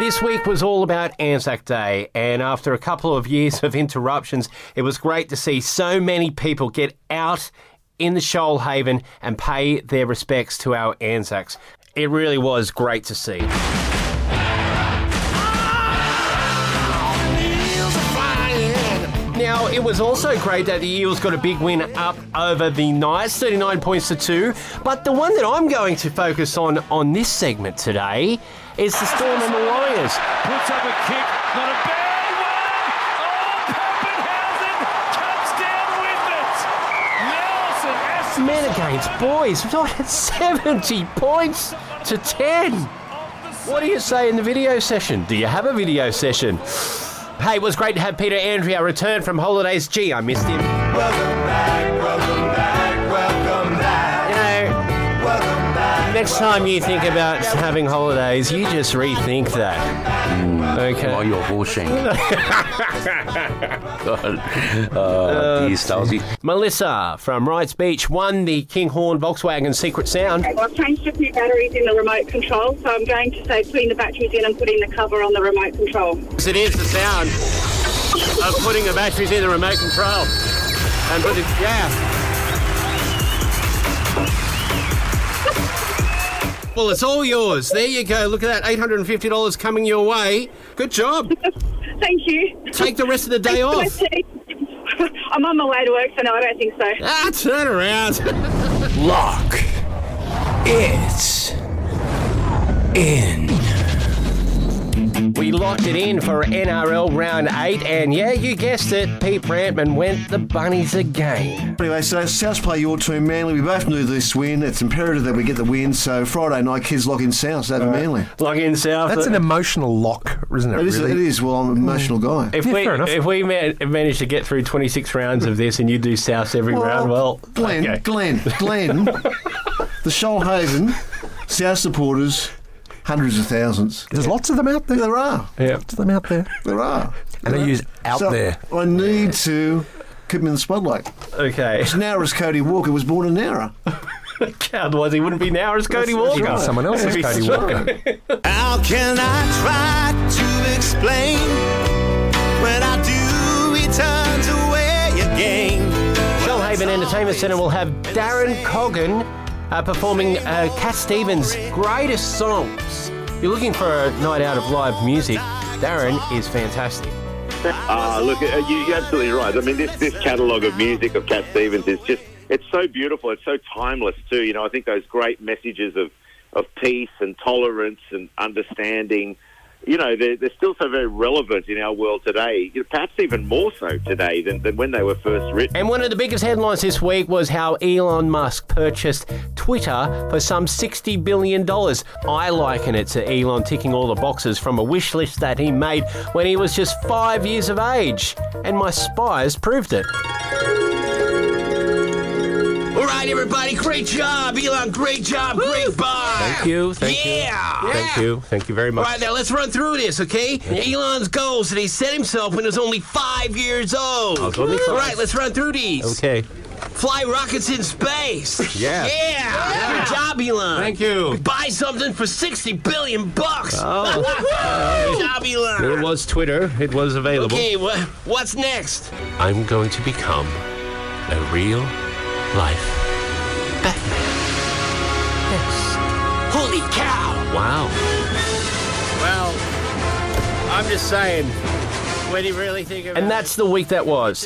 This week was all about Anzac Day, and after a couple of years of interruptions, it was great to see so many people get out in the Shoalhaven and pay their respects to our Anzacs. It really was great to see. Now, it was also great that the Eels got a big win up over the Knights, 39 points to 2. But the one that I'm going to focus on this segment today is the Storm and the Warriors. Puts up a kick, not a bad one. Oh, Pappenhausen comes down with it. Nelson. Men against boys, not at 70 points to 10. What do you say in the video session? Do you have a video session? Hey, it was great to have Peter Andrea return from holidays. Gee, I missed him. Welcome back, welcome back, welcome back. You know, Welcome back. next time you think about having holidays, you just rethink that. Okay. Oh, you're bullshit. Dear Stolzy. Melissa from Wrights Beach won the Kinghorn Volkswagen Secret Sound. Well, I've changed a few batteries in the remote control, so I'm going to say putting the batteries in and putting the cover on the remote control. It is the sound of putting the batteries in the remote control. And put it, yeah. Well, it's all yours. There you go. Look at that, $850 coming your way. Good job. Thank you. Take the rest of the day off. I'm on my way to work, so no, I don't think so. Turn around. Lock it in. We locked it in for NRL Round 8, and yeah, you guessed it, Pete Brantman went the Bunnies again. Anyway, so Souths play your team, Manly. We both knew this win. It's imperative that we get the win. So Friday night, kids lock in Souths over Manly. Lock in South. That's an emotional lock, isn't it? It is. Really? It is. Well, I'm an emotional guy. If we manage to get through 26 rounds of this and you do Souths every round, well... Glenn, okay. Glenn, the Shoalhaven South supporters... Hundreds of thousands. There's lots of them out there. There are. Yeah. Lots of them out there. There are. And they use out So there. I need to keep him in the spotlight. Okay. As Nowra's Cody Walker was born in Nowra. Otherwise he wouldn't be now as Cody That's Walker. right. Someone else's Cody Walker. How can I try to explain when I do return to where you game? Shoalhaven Entertainment Centre will have Darren Coggan performing Cat Stevens' greatest songs. You're looking for a night out of live music. Darren is fantastic. Look, you're absolutely right. I mean, this catalogue of music of Cat Stevens is just, it's so beautiful. It's so timeless too. You know, I think those great messages of peace and tolerance and understanding, you know, they're still so very relevant in our world today, perhaps even more so today than when they were first written. And one of the biggest headlines this week was how Elon Musk purchased Twitter for some $60 billion. I liken it to Elon ticking all the boxes from a wish list that he made when he was just 5 years of age. And my spies proved it. All right, everybody, great job, Elon. Great job, great buy. Thank you. Thank you very much. All right, now let's run through this, okay? Elon's goals that he set himself when he was only 5 years old. I was only 5. All right, let's run through these. Okay. Fly rockets in space. Yeah. Yeah. Good job, Elon. Thank you. Buy something for $60 billion. Oh. Good job, Elon. It was Twitter. It was available. Okay, what's next? I'm going to become a real life Batman. Yes. Holy cow. Wow. Well, I'm just saying, when you really think about it. And that's the week that was.